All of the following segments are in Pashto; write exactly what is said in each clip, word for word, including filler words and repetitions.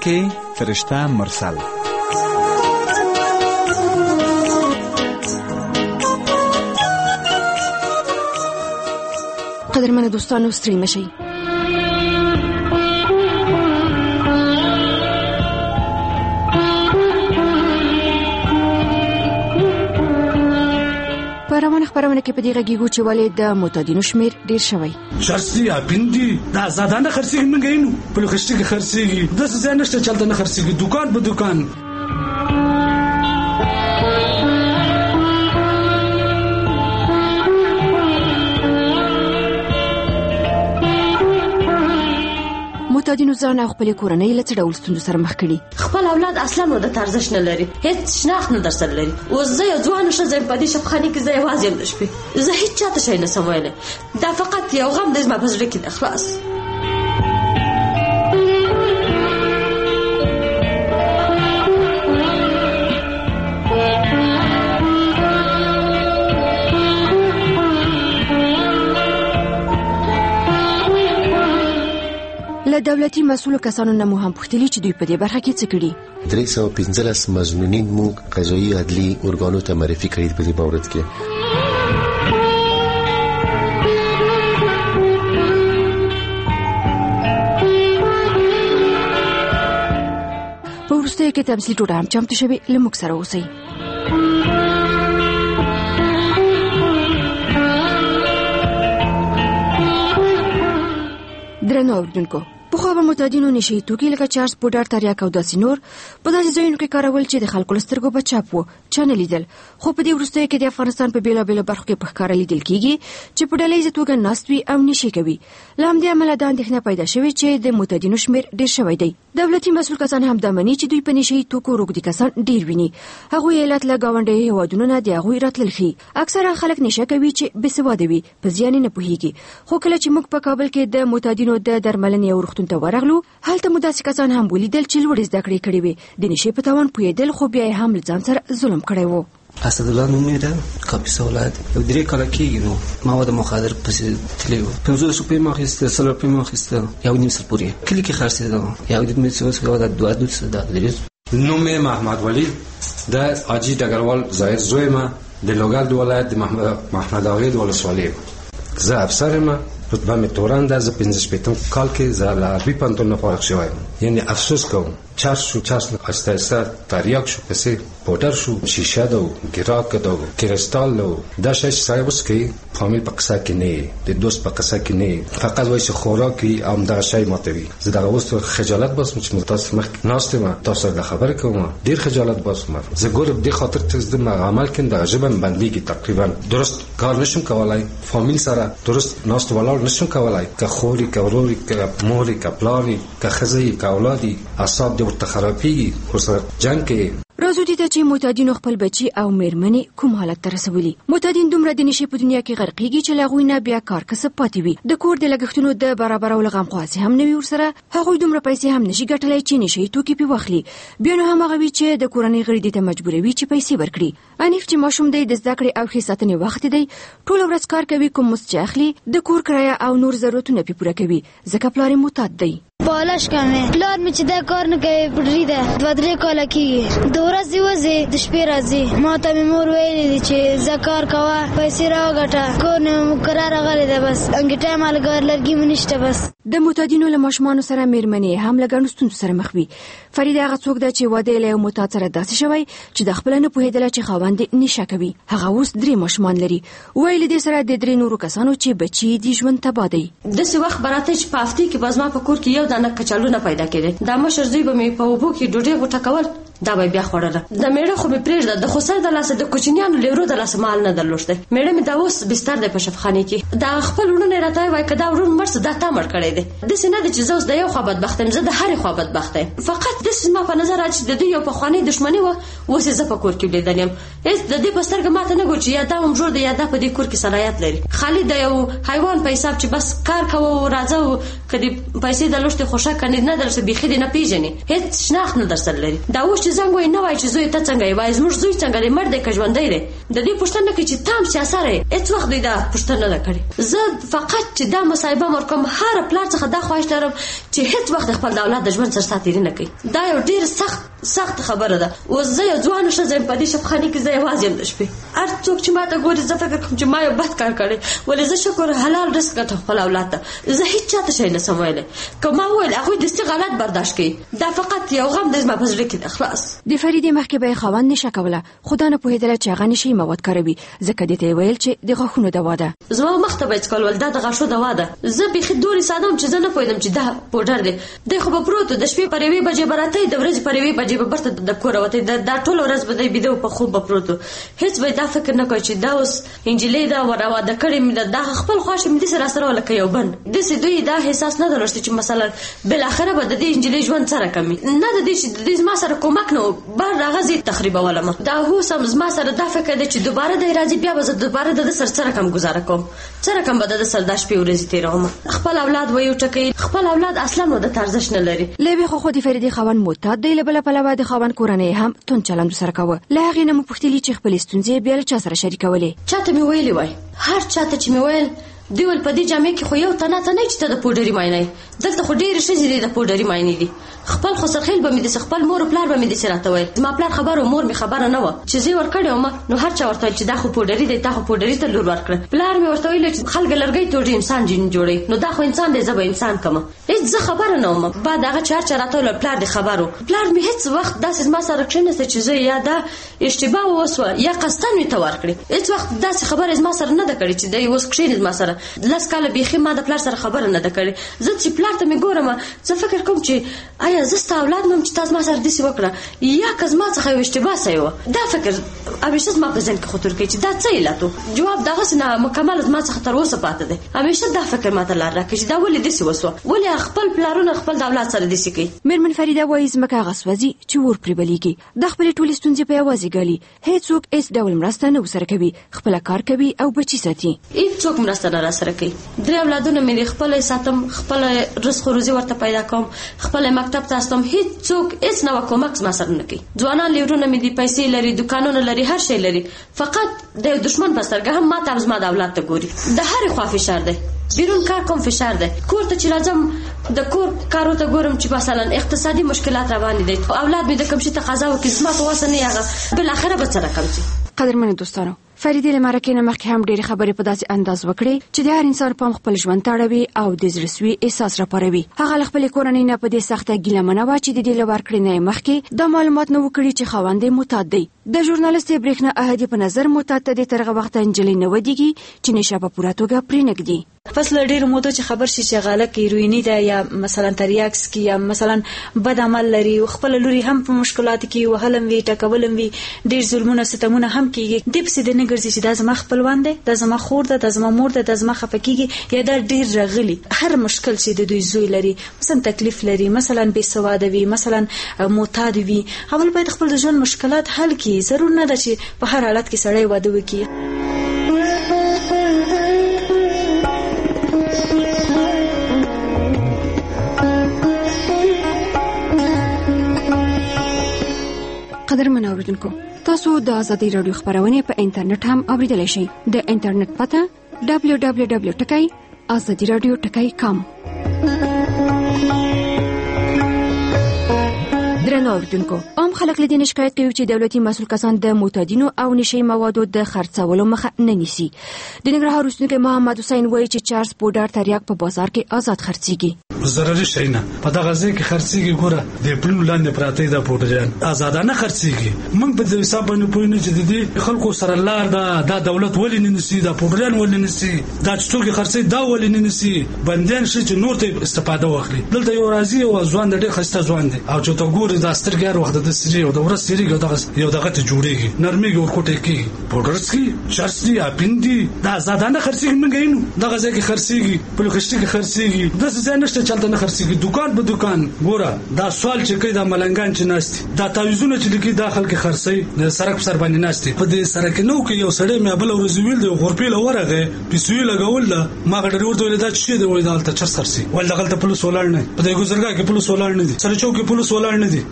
ویونکې فرشته مرسل. قدرمن دوستانو ستړي مشئ. روانه خبرونه کې په دې غږیږو چې ولې د معتادینو شمیر ډیر شوی. شرسي اپندي دا زادانه خرڅېږي منګ اینو په لوخشتي کې خرڅېږي د څه نشته چلته نه خرڅېږي دکان په دکان. معتادینو ځان او خپل کورنۍ له څه ډول ستونزو سره مخ کړي؟ خپل اولاد اصلا نو د ارزښت نه لري، هیڅ شناخت نه درسره لري. اوس زه یو ځوان ښځه یم په دې شپخانې کې، زه یوازې یم د شپې، زه هیڅ چاته شی نه شم ویلی. دا فقط یو غم دی زما په زړه کې د خلاص. له دولتي مسؤلو کسانو نه مو هم پوښتلي چې دوی په دې برخه کې څه کړي. درې سوه پنځلس مظنونین مو قضایي عدلي ارګانو ته معرفي کړي په دې مورد کې. په وروستیو کې تمثیلي ټوټه هم چمتو شوې، له موږ سره اوسئ. درنو اوریدونکو، پخوا به معتادینو نشي توکي لکه چارج، پوډر، تریاک او داسې نور په داسې ځایونو کې کارول چې د خلکو له سترګو به چاپ و، چا نه لیدل. خو په دې وروستیو کې د افغانستان په بېلابېلو برخو کې په ښکاره لیدل کېږي چې په ډله ییزه توګه ناست وي او نشي کوي. له همدې امله دا اندېښنه پیدا شوې چې د معتادینو شمېر ډېر شوی دی. دولتي مسؤل کسان هم دا مني چې دوی په نشي توکو روږدي کسان ډېر ویني. هغوی علت له ګاونډیو هېوادونو نه د هغوی راتلل ښيي. اکثره خلک نشه کوي چې بېسواده وي، په زیان یې نه پوهېږي. خو کله چې موږ په کابل کې د معتادینو د درملنې یو روغتون ته ورغلو، هلته مو داسې کسان هم ولیدل چې لوړې زده کړې کړې وې، د نشې په تاوان پوهېدل، خو بیا یې هم له ځان سره ظلم کړی و. اسدالله نوم یې ده، کاپیسا ولایت. یو درې کاله کېږي نو مواد مخدر پسې تللی و. پنځوس روپۍ مې اخیسته، سل روپۍ مې اخیسته، یو نیم سل پورې کلي کې خرڅېدم. یو دید مې څه وڅښه دا دوه دوس دا درې. نوم یې محمد ولی د حاجي ډګروال ظاهر زوی یم، د لوګر ولایت د محمد اغې د ولسوالۍ یم. زه افسر یم، رتبه مې تورن ده. زه پنځه شپېتم کال کې زه له عربي پوهنتون نه فارغ شوی یم. یعنې افسوس کوم، چارج شو، چارج آهسته آهسته تریاک شو، پسې پوډر شو، شیشه ده و، ګراک ده و، کریستال ده و. دا شی چې سړی اوس کوي فامیل په قصه کې نه یې، د دوست په قصه کې نه یې، فقط وایي چې خوراک وي او همدغه شی ماتوي. زه دغه اوس خجالت باسم چې تاسو مخکې ناست یم، تاسو سره خبرې کوم، ډېر خجالت باسم. زه ګورم دې خاطر چې زه دغه عمل کوم، دغه ژبه مې بندېږي تقریبا. درست کار نشم کولی، فامیل سره درست ناست ولاړ نشم کولی، که خوري، که وروري، که موري، که پلاري، که ښځه که اولادي، اعصاب دې ورته خرابېږي، ورسره جنګ کوي. راځو دې ته چې معتادینو خپل بچي او مېرمنې کوم حالت ته رسولي. معتادین دومره د نشې په دنیا کې غرقېږي چې له هغوی نه بیا کار کسب پاتې وي. د کور د لګښتونو د برابرولو غمخواسي هم نه وي ورسره. هغوی دومره پیسې هم نشي ګټلی چې نشهیي توکي پې واخلي. بیا نو هماغه وي چې د کورنۍ غړي دې ته مجبوروي چې پیسې ورکړي. انیف چې ماشوم دی د زده کړې او ښې ساتنې وخت دی، ټوله ورځ کار کوي، کوم مزد چې اخلي د کور کرایه او نور ضرورتونه پې پوره کوي، ځکه پلار یې معتاد دی. بالش کمه پلار مې چې دا کار نه کوي، پډری ده دوه درې کاله کېږي. د ورځې وځي، د شپې راځي. ما ته مې مور ویلې دي چې زه کار کوه، پیسې راوګټه، کور نه مقرر راغلی ده، بس انګېټه مالګر لرګي مې نشته. بس د معتادینو له ماشومانو سره مېرمنې هم له ګڼو ستونزو سره مخ وي. فریده هغه څوک ده چې واده یې له یو معتاد سره داسې شوی چې د خپله نه پوهېدله چې خاوند یې نشه کوي. هغه اوس درې ماشومان لري. وایي له دې سره د درې نورو کسانو چې بچي دي ژوند تباه دی. داسې وخت به راته چې په هفتې کې به زما په کور کې یو دانه کچالونه پیدا کېدل. دا مشر زوی به مې په اوبو کې ډوډۍ غوټه کول، دا به بیا خوړله. د میړه خو مې پرېږده، د خوسر د لاسه د کوچنیانو لیورو د لاسه مال نه درلوښتی. میړه مې دا اوس بستر دی په شفخانې کې. دا خپل وروڼه یې راته وایي که دا ورور مړ څه دا تا مړ کړی دی. داسې نه ده چې زه اوس د یو خوا بدبخته یم، زه د هرې خوا بدبخته یم. فقط داسې زما په نظر راځي چې د دوی یو پخوانۍ دښمني وه، اوس یې زه په کور کې ولیدل یم. هېڅ د دې په سترګه ماته نه ګوري چې یا دا ورور دی یا دا په دې کور کې صلاحیت لري. خالي د یو حیوان په حساب چې بس کار کوه، راځه، که دې پیسې درلوښتې خوښه کنې نه درسه بیخي دې نه پېژنې، هېڅ شناخت نه درسره لري. دا اوس چې زنګ وایي نه وایي چې زوی ته څنګه یې، وایي زموږ زوی څنګه دی، مړ دی که ژوندی دی. د دې پوښتنه کوي چې تام سیاسره هیڅ وخت دوی دا پوښتنه نه کړي. زه فقط چې دا مصايبه مرکم هر پلار څخه دا خواهش لرم چې هیڅ وخت خپل اولاد د ژوند سره ساتيري نه کوي. دا یو ډیر سخت سخت خبره ده. او زه یو ځوان شزم په دې شپخاني کې زه یوازې يم د شپې. هر څوک چې ماته ګوري زه فکر کوم چې ما یو بد کار کړی، ولې زه شکر حلال رزق ته خپل اولاد ته زه هیڅ چاته شي نه سمویل. کومه ویل هغه د ستې غلط برداشت کوي. دا فقط یو غم د زما په زړه کې د اخلاص. د فریدې مخکې به خوند نشه کوله، خدا نه پوهېدله چې هغه نشي مواد کاروي، ځکه دې ته ویل چې د غاښونو دوا ده. زما مخته به څکول ول دا د غاښو دوا ده. زه به خدوري سادم چې زه نه پوهیدم چې دا پودر دی. د خو په پروت د شپې پرې وی بجې براته د ورځې پرې وی بجې به برته د کور وته دا ټول ورځ به دی بيدو په خوب پروت. هیڅ به دا فکر نه کوي چې دا اوس انجلې دا وروا د کړې مې دا خپل خوښ مې د سره سره ولکه یو بن د سې دوی دا احساس نه درلود چې مثلا بل اخره به د دې انجلې ژوند سره کمی نه د دې چې د دې ما سره کومک نه بار راغزي تخریب ولما دا هو سم ما سره دا فکر دی چې دوباره د راځي بیا به دوباره د سر سره کم گزاره کوم سره کم به د سر داش په ورځ تیروم. خپل اولاد وایو ټکی خپل اولاد اصلا نو د ارزښت نه لري. لوي خو خو د فریدې خوان معتاد دی لبل په لوا د خوان کورنۍ هم تون چلند سره کاوه. لا هغه نه مپختلی چې خپل ستونزې بیا چا سره شریکولې. چاته مې ویلې وای هر چاته چې مې ویل دیول په دې جامې کې خو یو تنه تنه چې د پودري ماینه دلته خو ډېر شي دي د پودري ماینه دي. خپل خو سرخیل به مې د خپل مور پلار به مې د سراته وای. ما پلار خبرو مور مې خبره نه و چې زی ور کړم نو هر چا ورته چې دا خو پودري دی تا خو پودري ته لور ورکړ. پلار مې ورته ویل چې خلک لرګي ټوډي انسان جن جوړي نو دا خو انسان دی زبې انسان کما هیڅ زه خبره نه وم. بعد هغه چار چار راته پلار د خبرو پلار مې هیڅ وخت داسې ما سره کښنه چې زه یا دا اشتباه وسو یا قصدن می تور کړی. هیڅ وخت داسې خبره ما سره نه ده کړې چې دا اوس کښینې ما سره لاس کاله بيخي ما د پلار سره خبره نه ده کړې. زه چې پلار ته مې ګورم زه فکر کوم چې آیا زه ست اولاد مم چې تاسو ما سره دسی وکړه یا کز ما څخه اشتباه سيو. دا فکر همیشه ما په ذهن کې خطر کوي چې دا څه علتو جواب دغه نه مکمل ما څخه تر اوسه پاتې ده. همیشه دا فکر ماته لار راکړي چې دا ولې دسی وسو ولې خپل پلارونه خپل د اولاد سره دسی کوي. مرمن فریده وایي زمکه غسوځي چې ور پریبلېږي د خپل ټولې ستونزې په یوازې ګالي. هیڅوک هیڅ ډول مرسته نه وسره کوي، خپل کار کوي او بچی ساتي. هیڅوک مرسته نه را سره کوي. درې اولادونه مې خپل ساتم، خپل رزق روزي ورته پیدا کوم، خپل مکتب ته استم. هیڅوک هیڅ نه کومک ما سره نه کوي. ځوانان لیورونه مې دي، پیسې لري، دکانونه لري، هر شی لري، فقط د دشمن په سترګه هم ما ته زما د اولاد ته ګوري. د هر خوا فشار دی، بیرون کار کوم فشار دی، کور ته چې راځم د کور کارو ته ګورم چې مثلا اقتصادي مشکلات روان دي، اولاد مې د کوم شي تقاضا وکړي زما په واسه نه هغه بل اخره به سره کوم. قدرمن دوستانو فریدې لمرکه نه مخکې هم ډېری خبرې په داسې انداز وکړي چې د هر انسان په خپل ژوند تړوي او د زړسوي احساس راپاروي. هغه خپل کورنۍ نه په دې سخته ګیله منوي چې د دې لور کړی نه مخکې د معلومات نه وکړي چې خواندې معتاد دی. د ژورنالیست برېښنا احدی په نظر معتاد ته د ترغه وخت انجلې نه ودیږي چې نشه په پوره توګه پرې نګدي. پس له ډېر موده چې خبر شي چې غاله کې روینی ده یا مثلا تریاکس کې یا مثلا بد عمل لري او خپل لوري هم په مشکلات کې وهلم وی ټکولم وی ډېر ظلمونه ستمونه هم کیږي. د پسې د نه ګرځي چې دا زما خپلوان دی، دا زما خور ده، دا زما مور ده، دا زما خفکیږي یا دا ډېر رغلی. هر مشکل چې د دوی زوی لري مثلا تکلیف لري، مثلا بې سواده وي، مثلا معتاد وي، اول باید خپل د ژوند مشکلات حل کړي. ضرور نه ده چې په هر حالت کې سړی واده وکړي. قدرمن اوریدونکو تاسو د آزادۍ رادیو خبرونه په انټرنیټ هم اوریدلای شئ. د انټرنیټ پته دبلیو دبلیو دبلیو ټکی آزادۍ رادیو ټکی کام. درنو اوریدونکو عام خلک له دې شکایت کوي چې دولتي مسؤل کسان د معتادینو او نشي موادو د خرڅولو مخه نه نیسي. د ننګرهار اوسیدونکو محمد حسین وایي چې چارس پودر تریاک په بازار کې آزاد خرڅيږي. ضروري شي نه په دغه ځای کې خرڅيږي. ګوره د پلو لاندې پراته د پودران آزادانه خرڅيږي. موږ په دې حساب باندې پوه نه چې د دې خلکو سره لار ده دا دولت ولې نه نسی، دا پودران ولې نه نسی، دا څوک خرڅي دا ولې نه نسی. بندیان شي چې نور ته استفاده واخلي. دلته یو راځي او ځوان د ډېر خسته ځوان دی او چې ته ګوري دا سترګار وخت د سری او د ورځ سری دغه یو دغه ته جوړيږي نرمي ورکوټه کې پودرسکي چرسي اپیندي دا آزادانه خرڅيږي. موږ یې نو دغه ځای کې خرڅيږي، په لوخشتي کې خرڅيږي، د څه نشته چلته نه خرڅيږي. دکان په دکان ګوره دا سوال چې کوي دا ملنګان چې ناشتي دا تعویذونه چې لګي داخل کې خرڅي د سرک پر سر باندې ناشتي. په دې سرک نو کې یو سړی مې بل ورځ ویل دی غورپیل ورغه پیسوي لګول دا ما غډر ورته ویل دا چې دی وای دا تل چر سرسي ول دغه ته پولیس ولاړ نه، په دې ګزرګه کې پولیس ولاړ نه دي، سره چوک کې پولیس ولاړ نه دي.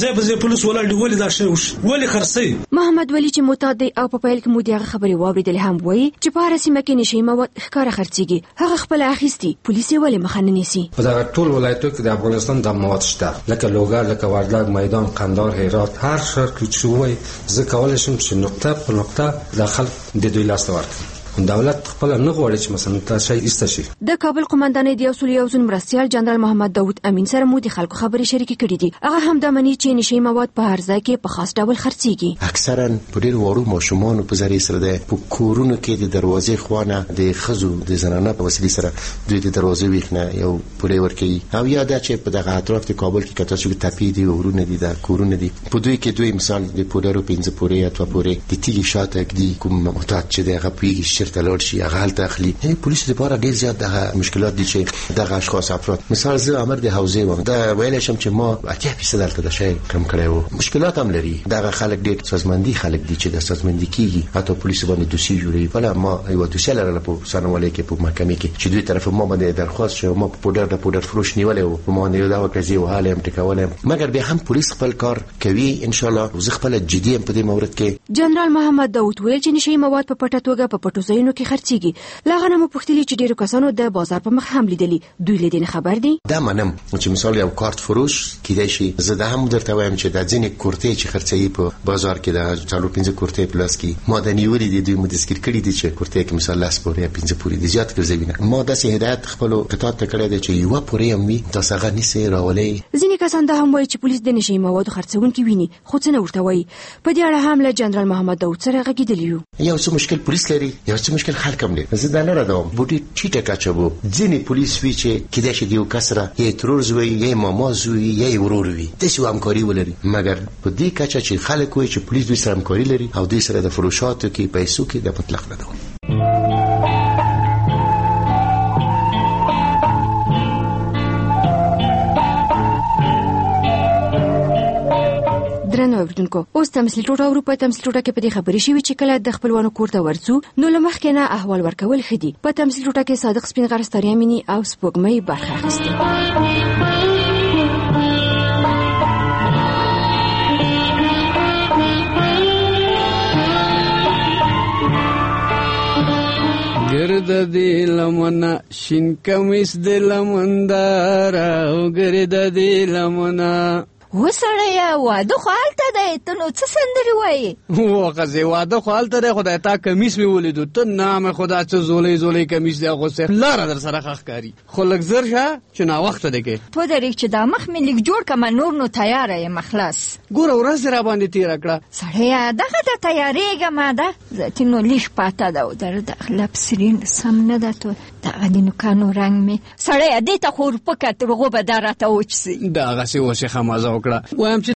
زه به زه پولیس ولاړ دی ولې دا شی وش ولې خرڅي محمد ولی چې معتاد دی او په پیل کې مو دغه خبري واوریدل هم وایي چې په هر سیمه کې نشي مواد ښکار خرڅيږي هغه خپل اخیستي پولیس ولې مخنه نیسي په دا ټول ولایتو کې د افغانستان د مواد شته لکه لوګر لکه وردګ میدان قندهار هرات هر شهر کې چې وایي زه کولای شم چې نقطه په نقطه د خلک د دوی لاس ته ورکړم دولت خپل نه غواړي چې مثلا تاسو یې استشي د کابل قومندانۍ د اصول یو ځن مرستيال جنرال محمد داوود امین سره مو د خلکو خبري شریکي کړې دي هغه هم د منی چې نشي مواد په هر ځای کې په خاص ډول خرڅيږي اکثرا په ډېر وړو ماشومان په ذریعہ سره د کورونو کې د دروازې خوانه د خزو د زنانه په وسیله سره دوی د دروازې ویخنه یو پورې ورکي او یا د چې په دغه اطراف د کابل کې کته چې تپې دي ورونه دي د کورونه دي په دوی کې دوی مثال د پودرو پنځه پورې یا تو پورې د تیږي شاته کې دي کوم معتاد چې دغه پیږي شرط لور شي هغه داخلي هي پولیس لپاره ډیر زیات دغه مشکلات دي چې دغه اشخاص افراد مثال زه امر د حوزه وم دا ویل شم چې ما اتیا فیصد دلته د شی کم کړو مشکلات هم لري دغه خلک ډیر سازماندهي خلک دي چې د سازماندهي کیږي حتی پولیس باندې دوسي جوړي ولا ما یو دوسي لرله په سنوالي کې په محکمه کې چې دوی طرف ما باندې درخواست شو ما په پودر د پودر فروش نیولې و ما نه دا وکړي او حال هم ټکولم مګر به هم پولیس خپل کار کوي ان شاء الله زه خپل جدي په دې مورد کې جنرال محمد داوود ویل چې نشي مواد په پټه توګه په پټو ځایونو کې خرڅيږي لاغه مو پختلی چې ډیرو کسانو د بازار په مخ هم لیدلی دوی لیدنه خبر دي دا منم چې مثال یو کارت فروش کیدای شي زه د هم درته وایم چې د ځینې کورتې چې خرڅي په بازار کې د چالو پنځه کورتې پلاس کې مادني ولې دي دوی مدسکر کړی دي چې کورتې کې مثال لاس پورې پنځه پورې دي زیات ګرځوي ما د سه هدایت خپل قطعات تکړه دي چې یو پورې هم وي تاسو غا نسی راولې ځینې کسان د هم وایي چې پولیس د نشي مواد خرڅونکي ویني خو څه نه ورته وایي په دې اړه هم له جنرال محمد داوود سره غږیدلی یو څه مشکل پولیس لري یو څه مشکل خلک هم لري زه دا نه راځم بوټي چیټه کاچبو ځینې پولیس وی چې کله چې دیو کسره یې ترور زوی یې ماما زوی یې ورور وی د شو همکاري ولري مګر په دې کچه چې خلک وي چې پولیس دوی سره همکاري لري او دوی سره د فروشاتو کې پیسو کې د مطلق نه ده درنو اوریدونکو اوس تمثيل ټوټه اروپا تمثيل ټوټه کې په دې خبرې شوې چې کله د خپلوانو کور ته ورڅو نو لمخکې نه احوال ورکول خدي په تمثيل ټوټه کې صادق سپین غرستاریا مینی او سپوږمۍ برخه اخیسته ګرد دی لمنا شین کمیس دی لمندار او ګرد دی لمنا وسړیا واده خو هلته دی ته نو څه سندرې وایې وښځې واده خو هلته دی خدای تا کمیس مې ولیدو ته نامې خدا څه زولی زولی کمیس دی اغوستی لاره در سره ښه ښکاري خو لږ زر شه چې ناوخته دی کې په درېږ چې دا مخ مې لږ جوړ کړمه نور نو تیاره یم خلاص ګوره ورځ دې راباندې تېره کړه سړیا دغه ته تیارېږم ده ذاتي نو لږ پاته ده او در د اخلاق سرین سم نه ده تو دغه د نوکانو رنګ مې سړیا دې ته خو ورپکه تر هغو به دا راته وچسي دغسې اوس یې ښه مزه وکړه وایم چې